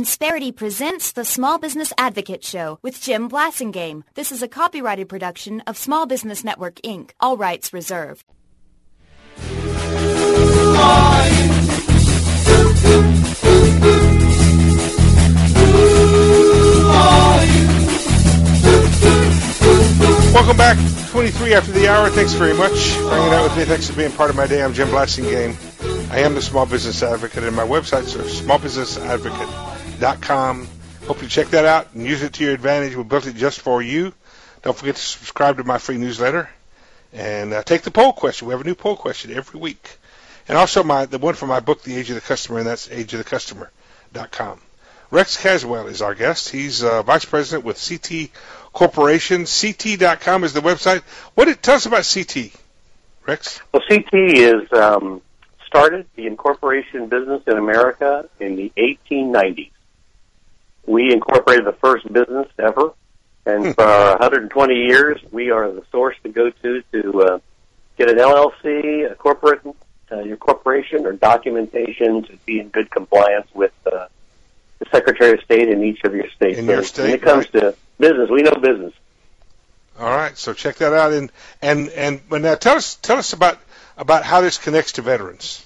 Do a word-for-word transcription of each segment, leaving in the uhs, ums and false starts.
Insperity presents the Small Business Advocate Show with Jim Blasingame. This is a copyrighted production of Small Business Network, Incorporated. All rights reserved. Welcome back. twenty-three after the hour. Thanks very much for hanging out with me. Thanks for being part of my day. I'm Jim Blasingame. I am the Small Business Advocate, and my websites are small business advocate dot com. Hope you check that out and use it to your advantage. We built it just for you. Don't forget to subscribe to my free newsletter and uh, take the poll question. We have a new poll question every week. And also my the one for my book, The Age of the Customer, and that's age of the customer dot com. Rex Caswell is our guest. He's uh, Vice President with C T Corporation. C T dot com is the website. What did, tell us about C T, Rex. Well, C T is um, started the incorporation business in America in the eighteen nineties. We incorporated the first business ever, and hmm. for one hundred twenty years, we are the source to go to to uh, get an L L C, a corporate, uh, your corporation, or documentation to be in good compliance with uh, the Secretary of State in each of your states. In your state, when it comes right. to business, we know business. All right, so check that out, and and and but now tell us tell us about about how this connects to veterans.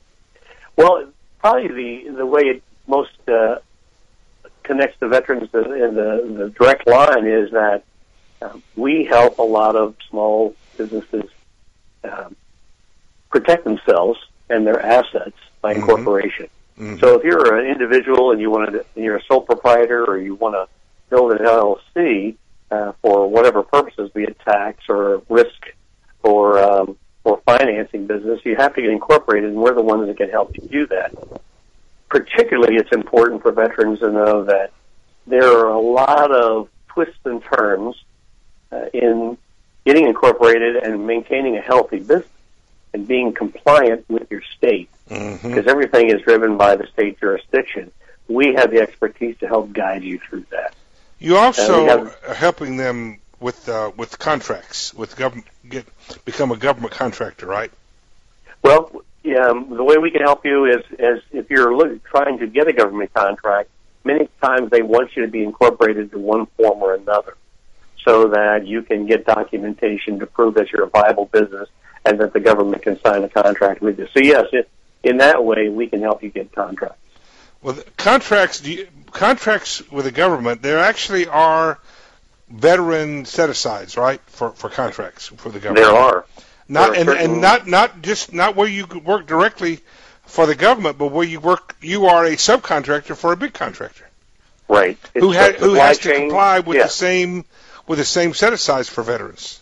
Well, probably the the way it most uh, connects to veterans in the, the direct line is that um, we help a lot of small businesses um, protect themselves and their assets by Mm-hmm. incorporation. Mm-hmm. So if you're an individual and you want to, and you're a sole proprietor, or you want to build an L L C uh, for whatever purposes, be it tax or risk or um, or financing business, you have to get incorporated, and we're the ones that can help you do that. Particularly, it's important for veterans to know that there are a lot of twists and turns uh, in getting incorporated and maintaining a healthy business and being compliant with your state, Mm-hmm. because everything is driven by the state jurisdiction. We have the expertise to help guide you through that. You also have, are helping them with uh, with contracts, with government, get become a government contractor, right? Well, yeah, um, the way we can help you is, is if you're look, trying to get a government contract, many times they want you to be incorporated to one form or another so that you can get documentation to prove that you're a viable business and that the government can sign a contract with you. So, yes, it, in that way, we can help you get contracts. Well, the contracts, do you, contracts with the government, there actually are veteran set-asides, right, for, for contracts for the government? There are. Not there are and, certain... and not not just not where you work directly for the government, but where you work, you are a subcontractor for a big contractor, right? It's who has who has chain. to comply with yes. the same with the same set-asides for veterans.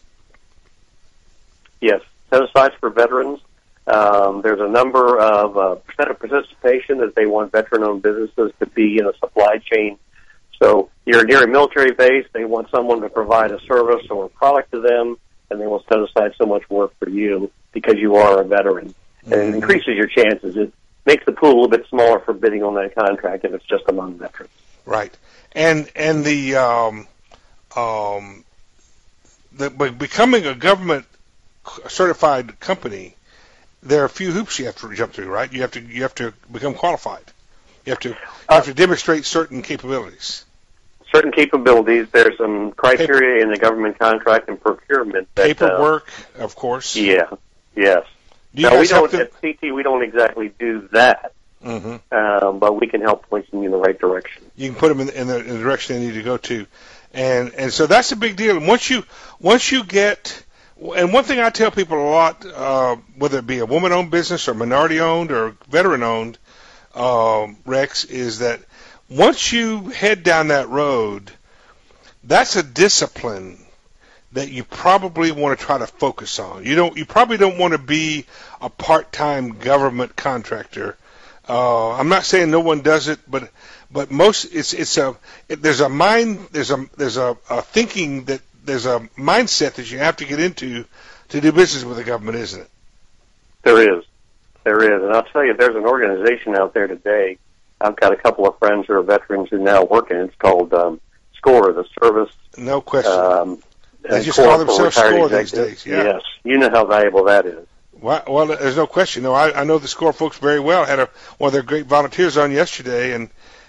Yes, set-asides for veterans. Um, there's a number of uh, percent of participation that they want veteran-owned businesses to be in a supply chain. So you're near a military base, they want someone to provide a service or a product to them, and they will set aside so much work for you because you are a veteran. And Mm-hmm. it increases your chances. It makes the pool a little bit smaller for bidding on that contract if it's just among veterans. Right. And and the um, um, the by becoming a government certified company, there are a few hoops you have to jump through, right? You have to you have to become qualified. You have to you have to demonstrate certain capabilities. Certain capabilities. There's some criteria Paper, in the government contract and procurement. That, paperwork, uh, of course. Yeah. Yes. Do you now we guys don't have to, at C T. We don't exactly do that, mm-hmm. um, but we can help point them in the right direction. You can put them in, in, the, in the direction they need to go to, and and so that's a big deal. And once you once you get, and one thing I tell people a lot, uh, whether it be a woman-owned business or minority-owned or veteran-owned, um, Rex, is that once you head down that road, that's a discipline that you probably want to try to focus on. You don't. You probably don't want to be a part-time government contractor. Uh, I'm not saying no one does it, but but most it's it's a it, there's a mind there's a there's a, a thinking that there's a mindset that you have to get into to do business with the government, isn't it? There is, there is, and I'll tell you, there's an organization out there today. I've got a couple of friends who are veterans who now work in it. It's called um, SCORE, the Service. No question. Um, They just call themselves SCORE these days. Yeah. Yes, you know how valuable that is. Well, well there's no question. No, I, I know the SCORE folks very well. I had a, one of their great volunteers on yesterday, and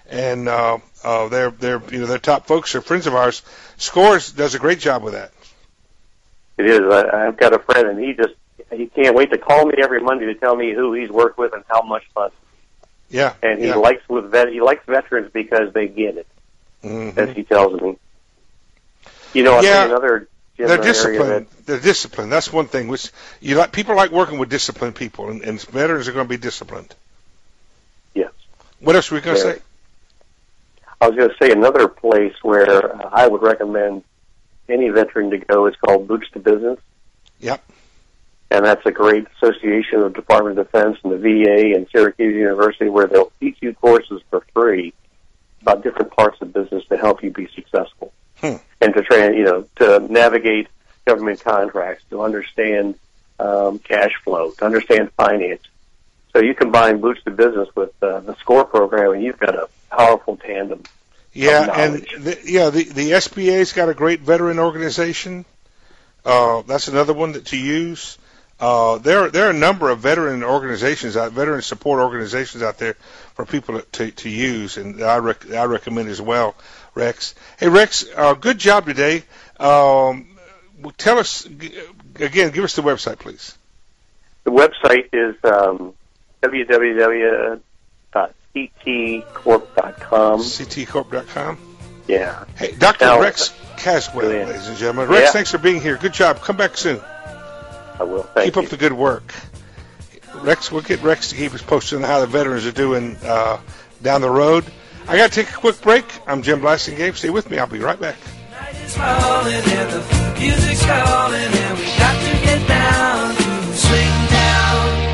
and uh, uh, they're they're you know they're top folks. They're friends of ours. Scores does a great job with that. It is. I, I've got a friend, and he just he can't wait to call me every Monday to tell me who he's worked with and how much fun. Yeah, and he yeah. likes with vet. He likes veterans because they get it, mm-hmm. as he tells me. You know, I yeah. think another. They're disciplined. That, They're disciplined. That's one thing. Which you like. People like working with disciplined people, and, and veterans are going to be disciplined. Yes. What else were we going to say? I was going to say another place where uh, I would recommend any veteran to go is called Boots to Business. Yep. And that's a great association of the Department of Defense and the V A and Syracuse University where they'll teach you courses for free about different parts of business to help you be successful. Hmm. And to try, you know, to navigate government contracts, to understand um, cash flow, to understand finance. So you combine Boots to Business with uh, the SCORE program, and you've got a powerful tandem. Yeah, and the, yeah, the the S B A's got a great veteran organization. Uh, that's another one that to use. Uh, there there are a number of veteran organizations out, veteran support organizations out there for people to to use, and I rec- I recommend as well. Rex. Hey, Rex, uh, good job today. Um, tell us, again, give us the website, please. The website is um, w w w dot c t corp dot com. c t corp dot com? Yeah. Hey, Doctor now, Rex Caswell, yeah. ladies and gentlemen. Rex, yeah. thanks for being here. Good job. Come back soon. I will. Thank keep you. up the good work. Rex, we'll get Rex to keep us posted on how the veterans are doing uh, down the road. I got to take a quick break. I'm Jim Blasingame. Stay with me. I'll be right back. Night is falling and the music's calling and we got to get down to swing down.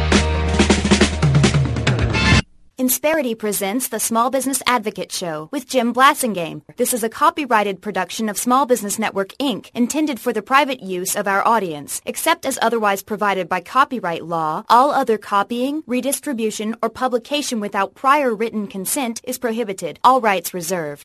Insperity presents the Small Business Advocate Show with Jim Blasingame. This is a copyrighted production of Small Business Network, Incorporated, intended for the private use of our audience. Except as otherwise provided by copyright law, all other copying, redistribution, or publication without prior written consent is prohibited. All rights reserved.